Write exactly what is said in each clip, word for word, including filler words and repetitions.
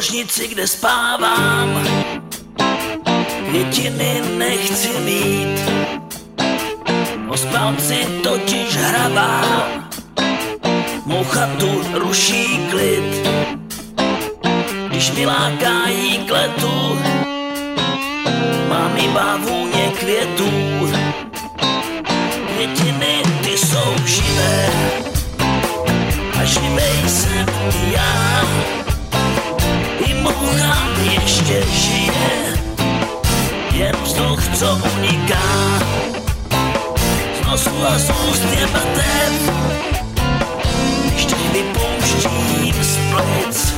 ložnici, kde spávám, květiny nechci mít, o spalci totiž hrabám, mou chatu ruší klid, když vyláká jí k letu, mám iba vůně květů. Květiny ty jsou živé a živej jsem i já, i moucha ještě žije, jen vzduch, co uniká z nosu a z úst je mrtev, když teď vypouštím z plic.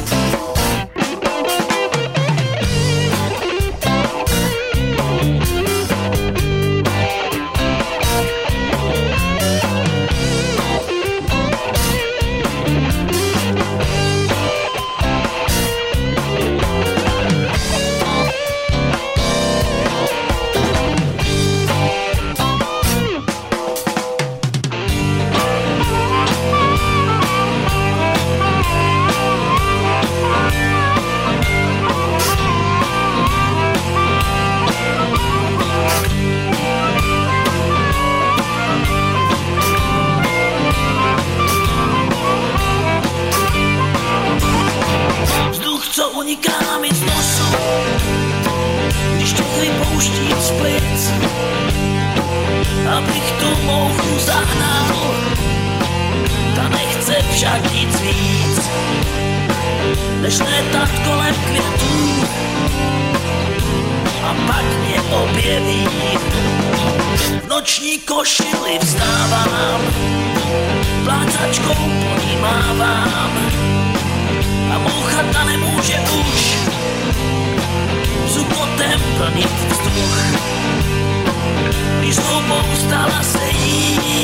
Co uniká mi z nosu, když tě vypouštím z plic, abych tu mouchu zahnal, ta nechce však nic víc, než létat kolem květů a pak mě objeví. V noční košili vstávám, plácačkou po ní mávám, a moucha ta nemůže už zukotem plnit vzduch, když s houbou stala se jí